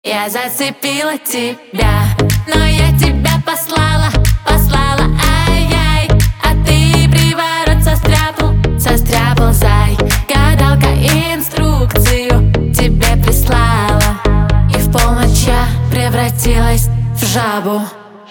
Я зацепила тебя, но я тебя послала, ай-яй. А ты приворот состряпал, зай. Гадалка инструкцию тебе прислала, и в полночь я превратилась в жабу.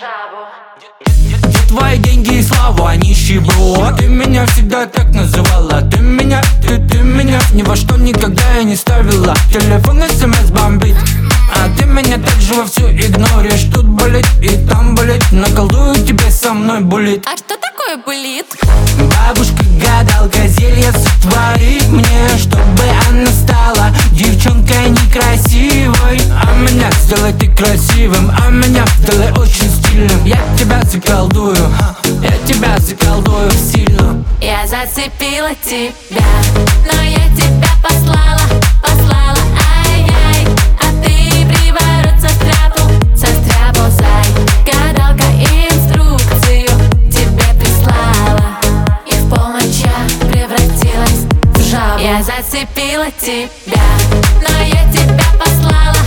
Твои деньги и славу, а нищеброд. Ты меня всегда так называла. Ты меня ни во что никогда я не ставила. Телефон смс бомбит, а ты меня так же вовсю игноришь. Тут болит и там болит, наколдую тебе, со мной булит. А что такое булит? Бабушка-гадалка зелье сотворит мне, чтобы она стала девчонкой некрасивой. А меня сделай ты красивым, а меня сделай очень стильным. Я тебя заколдую сильно. Я зацепила тебя, но я тебя послала, ай-яй. А ты приворот состряпал, зай. Гадалка инструкцию тебе прислала, и в полночь я превратилась в жабу. Я зацепила тебя, но я тебя послала.